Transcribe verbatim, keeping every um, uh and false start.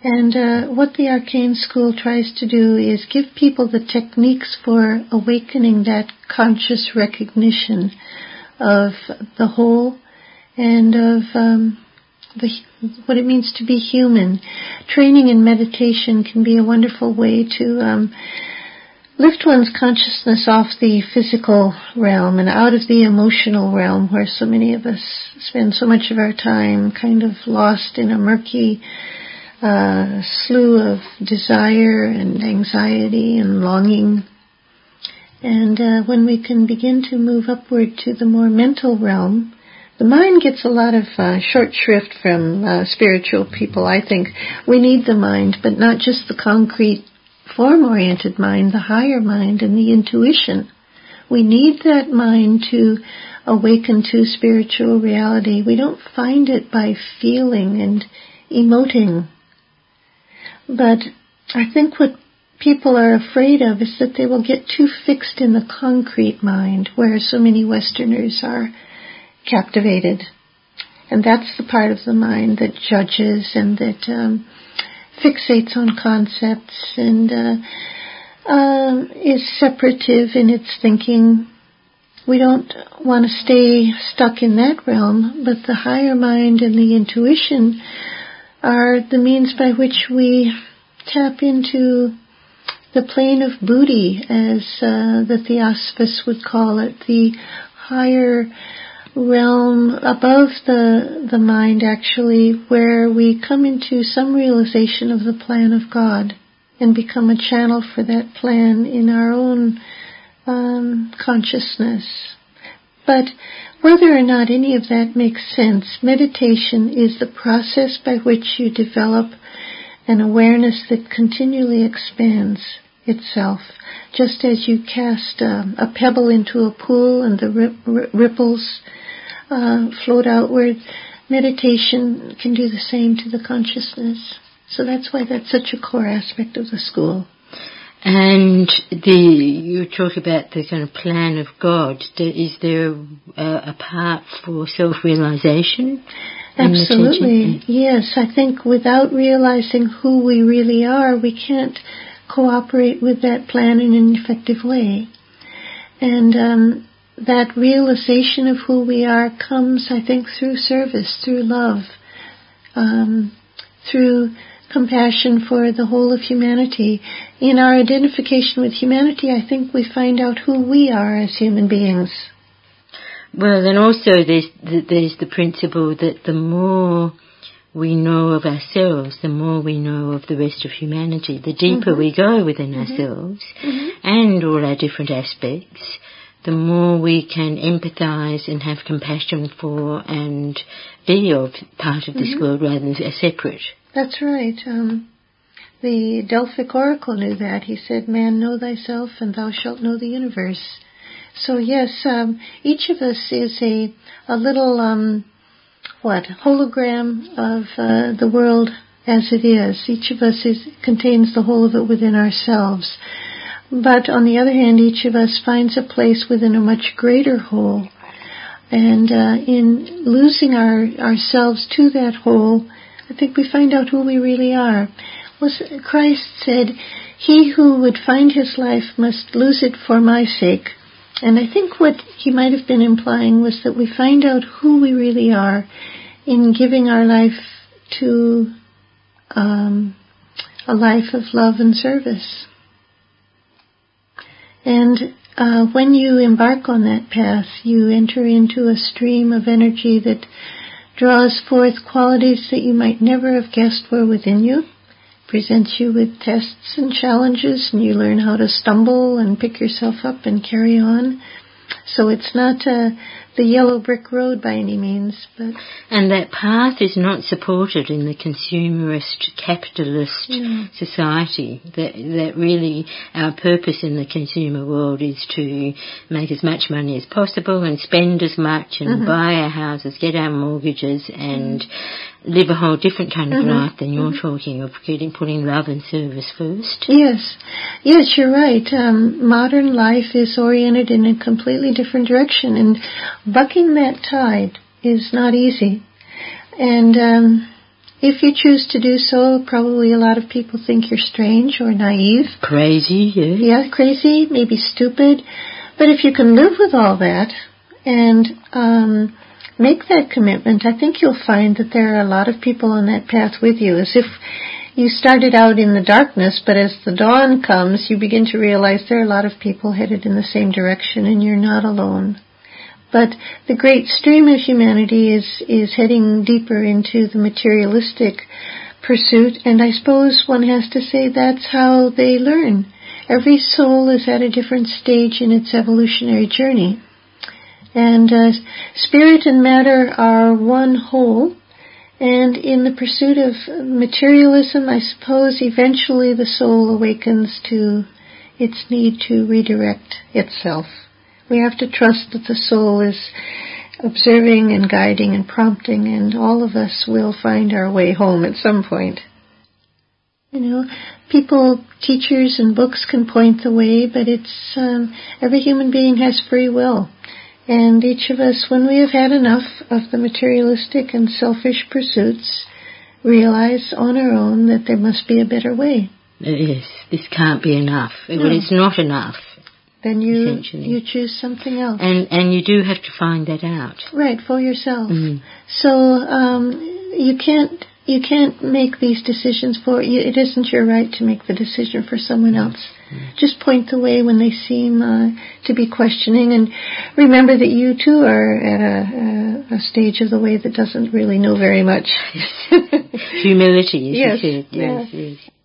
And uh, what the Arcane School tries to do is give people the techniques for awakening that conscious recognition of the whole and of um, the, what it means to be human. Training in meditation can be a wonderful way to um, lift one's consciousness off the physical realm and out of the emotional realm where so many of us spend so much of our time kind of lost in a murky uh, slew of desire and anxiety and longing. And uh, when we can begin to move upward to the more mental realm, the mind gets a lot of uh, short shrift from uh, spiritual people, I think. We need the mind, but not just the concrete form-oriented mind, the higher mind and the intuition. We need that mind to awaken to spiritual reality. We don't find it by feeling and emoting. But I think what people are afraid of is that they will get too fixed in the concrete mind, where so many Westerners are captivated. And that's the part of the mind that judges and that um, fixates on concepts and uh, uh, is separative in its thinking. We don't want to stay stuck in that realm, but the higher mind and the intuition are the means by which we tap into the plane of Buddhi, as uh, the Theosophists would call it, the higher realm above the the mind, actually, where we come into some realization of the plan of God and become a channel for that plan in our own um, consciousness. But whether or not any of that makes sense, meditation is the process by which you develop an awareness that continually expands itself. Just as you cast uh, a pebble into a pool and the rip- ripples uh, float outward, meditation can do the same to the consciousness. So that's why that's such a core aspect of the school. And the you talk about the kind of plan of God. Is there a, a part for self-realization? Absolutely, yes. I think without realizing who we really are, we can't cooperate with that plan in an effective way. And um, that realization of who we are comes, I think, through service, through love, um, through compassion for the whole of humanity. In our identification with humanity, I think we find out who we are as human beings. Well, then also there's the, there's the principle that the more we know of ourselves, the more we know of the rest of humanity. The deeper mm-hmm. we go within mm-hmm. ourselves mm-hmm. and all our different aspects, the more we can empathise and have compassion for and be of part of this mm-hmm. world rather than separate. That's right. Um, the Delphic Oracle knew that. He said, "Man, know thyself, and thou shalt know the universe." So yes, um, each of us is a a little um, what hologram of uh, the world as it is. Each of us is contains the whole of it within ourselves. But on the other hand, each of us finds a place within a much greater whole. And uh, in losing our ourselves to that whole, I think we find out who we really are. Was Christ said, "He who would find his life must lose it for my sake." And I think what he might have been implying was that we find out who we really are in giving our life to um, a life of love and service. And uh, when you embark on that path, you enter into a stream of energy that draws forth qualities that you might never have guessed were within you, presents you with tests and challenges, and you learn how to stumble and pick yourself up and carry on. So it's not uh, the yellow brick road by any means. But and that path is not supported in the consumerist, capitalist yeah. society. That that really our purpose in the consumer world is to make as much money as possible and spend as much and mm-hmm. buy our houses, get our mortgages and mm-hmm. live a whole different kind of mm-hmm. life than you're mm-hmm. talking of, getting, putting love and service first. Yes. Yes, you're right. Um, modern life is oriented in a completely different direction, and bucking that tide is not easy. And um, If you choose to do so, probably a lot of people think you're strange or naive. Crazy, yeah. Yeah, crazy, maybe stupid. But if you can live with all that and um, make that commitment, I think you'll find that there are a lot of people on that path with you. As if you started out in the darkness, but as the dawn comes, you begin to realize there are a lot of people headed in the same direction, and you're not alone. But the great stream of humanity is, is heading deeper into the materialistic pursuit, and I suppose one has to say that's how they learn. Every soul is at a different stage in its evolutionary journey. And uh, spirit and matter are one whole, and in the pursuit of materialism, I suppose eventually the soul awakens to its need to redirect itself. We have to trust that the soul is observing and guiding and prompting, and all of us will find our way home at some point. You know, people, teachers and books can point the way, but it's um, every human being has free will. And each of us, when we have had enough of the materialistic and selfish pursuits, realize on our own that there must be a better way. Yes, this can't be enough. No. Well, it's not enough. Then you you choose something else. And and you do have to find that out. Right, for yourself. Mm. So um, you can't you can't make these decisions for you. It isn't your right to make the decision for someone else. Mm. Just point the way when they seem uh, to be questioning, and remember that you too are at a, a, a stage of the way that doesn't really know very much. Humility, as yes, you said. yes. yes, yes.